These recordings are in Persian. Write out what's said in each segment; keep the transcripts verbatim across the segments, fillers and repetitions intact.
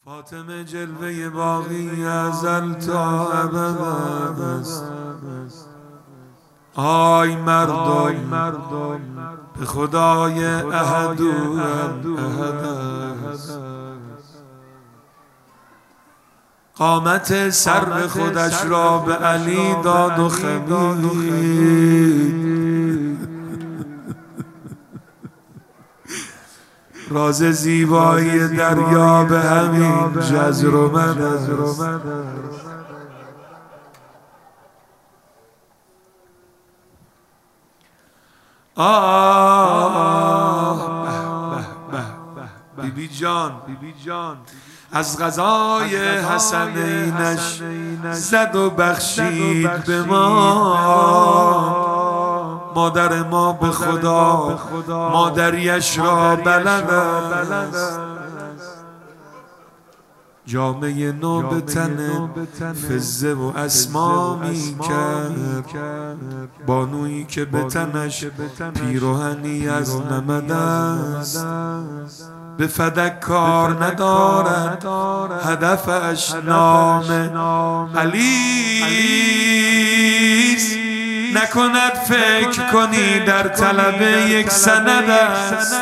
فاطمه جلوه باقی ازل تا ابد است. آی مردم به خدای احد و احد است. قامت سر خودش را به علی داد و خمید. راز زیبایی دریا به همین جزر و مد است. آه بیبی جان از غذای حسنینش زد و بخشید به ما. مادر ما به خدا مادریش را بلند است. جامعه نو به تن فزه و اسما می کرد. بانویی که به تنش پیراهنی از نمد است. به فدک کار ندارد هدفش نام علی است. نکند فکر کنی در طلب یک سند است.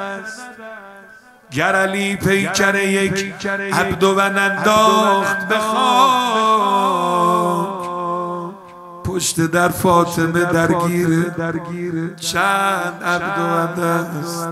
گر علی پیکر یک عبد و انداخت به خاک. پشت در فاطمه درگیر چند عبد و اند است.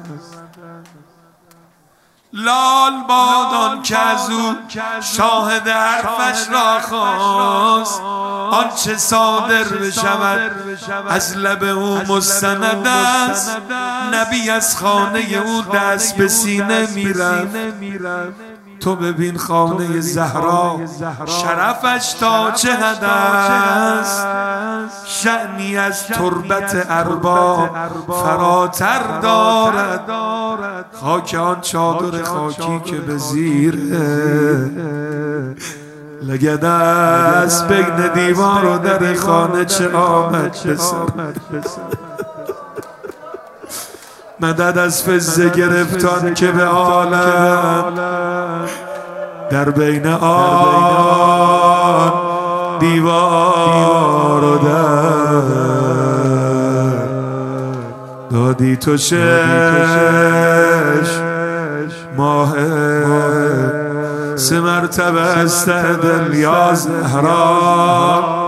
لال بادان که از او شاهد حرفش را خواست. آنچه صادر بشود از لب او مستند است. نبی از خانه او دست به سینه میرفت. تو ببین خانه زهرا شرفش تا چه حد است. شأنی از تربت ارباب فراتر دارد. خاک آن چادر خاکی که به زیر لگد است. بگن دیوار و در خانه چه آمد بسر. مدد از فزه گرفتان که به عالم در بین آن دیوار و در دادی تو شش ماه سه مرتبه است دل یا زهرا.